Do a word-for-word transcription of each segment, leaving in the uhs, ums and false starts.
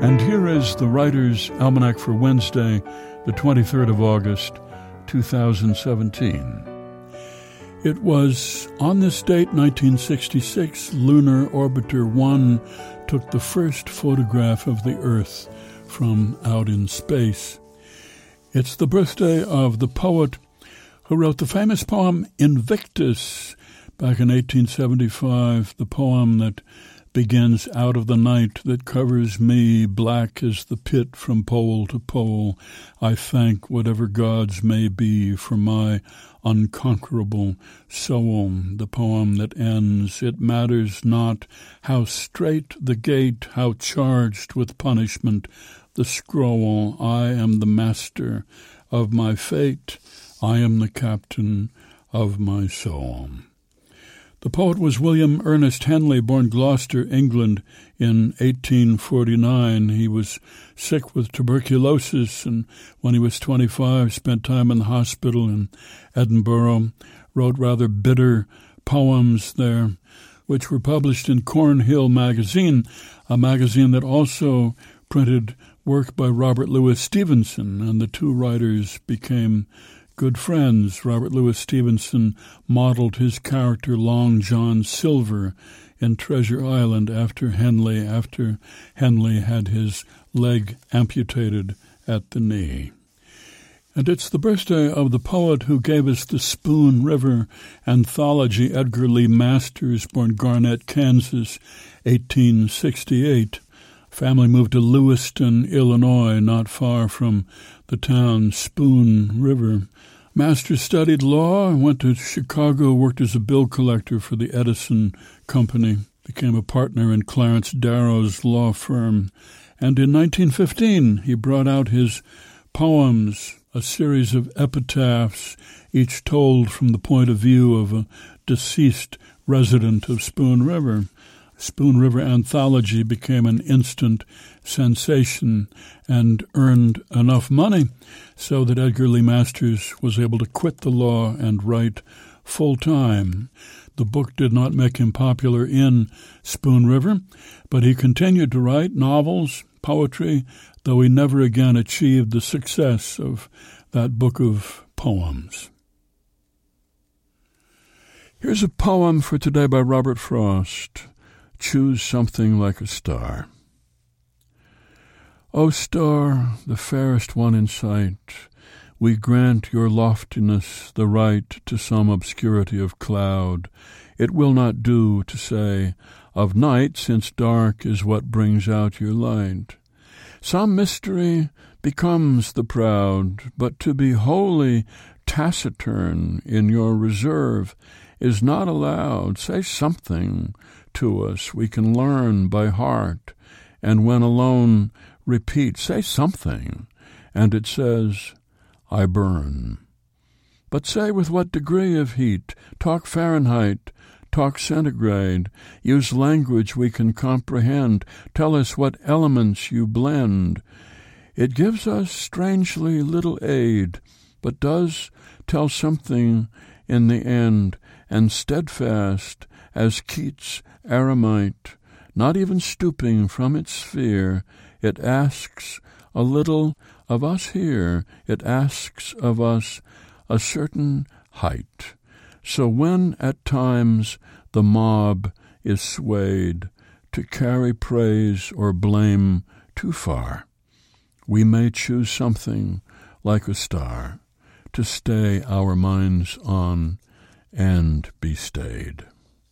And here is the Writer's Almanac for Wednesday, the twenty-third of August, two thousand seventeen. It was on this date, nineteen sixty-six, Lunar Orbiter one took the first photograph of the Earth from out in space. It's the birthday of the poet who wrote the famous poem Invictus back in eighteen seventy-five, the poem that begins, out of the night that covers me, black as the pit from pole to pole, I thank whatever gods may be for my unconquerable soul. The poem that ends, it matters not how straight the gate, how charged with punishment the scroll, I am the master of my fate, I am the captain of my soul. The poet was William Ernest Henley, born Gloucester, England, in eighteen forty-nine. He was sick with tuberculosis, and when he was twenty-five, spent time in the hospital in Edinburgh, wrote rather bitter poems there, which were published in Cornhill magazine, a magazine that also printed work by Robert Louis Stevenson, and the two writers became good friends. Robert Louis Stevenson modeled his character Long John Silver in Treasure Island after Henley, after Henley had his leg amputated at the knee. And it's the birthday of the poet who gave us the Spoon River anthology, Edgar Lee Masters, born Garnett, Kansas, eighteen sixty-eight. Family moved to Lewiston, Illinois, not far from the town Spoon River. Masters studied law, went to Chicago, worked as a bill collector for the Edison Company, became a partner in Clarence Darrow's law firm, and in nineteen fifteen he brought out his poems, a series of epitaphs, each told from the point of view of a deceased resident of Spoon River. Spoon River Anthology became an instant sensation and earned enough money so that Edgar Lee Masters was able to quit the law and write full-time. The book did not make him popular in Spoon River, but he continued to write novels, poetry, though he never again achieved the success of that book of poems. Here's a poem for today by Robert Frost. Choose something like a star. O star, the fairest one in sight, we grant your loftiness the right to some obscurity of cloud. It will not do to say of night, since dark is what brings out your light. Some mystery becomes the proud, but to be wholly taciturn in your reserve is not allowed. Say something to us we can learn by heart, and when alone repeat, say something, and it says, I burn. But say with what degree of heat, talk Fahrenheit, talk centigrade, use language we can comprehend, tell us what elements you blend. It gives us strangely little aid, but does tell something in the end, and steadfast as Keats' eremite, not even stooping from its sphere, it asks a little of us here, it asks of us a certain height. So when at times the mob is swayed to carry praise or blame too far, we may choose something like a star to stay our minds on and be stayed.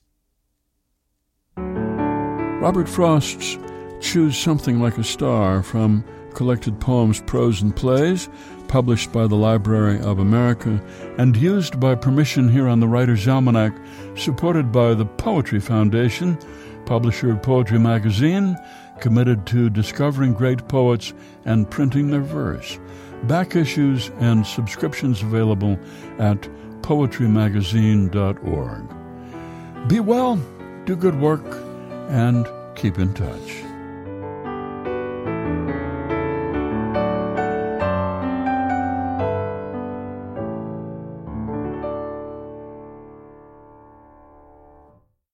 Robert Frost's Choose Something Like a Star from Collected Poems, Prose, and Plays, published by the Library of America and used by permission here on the Writer's Almanac, supported by the Poetry Foundation, publisher of Poetry Magazine, committed to discovering great poets and printing their verse. Back issues and subscriptions available at poetry magazine dot org. Be well, do good work, and keep in touch.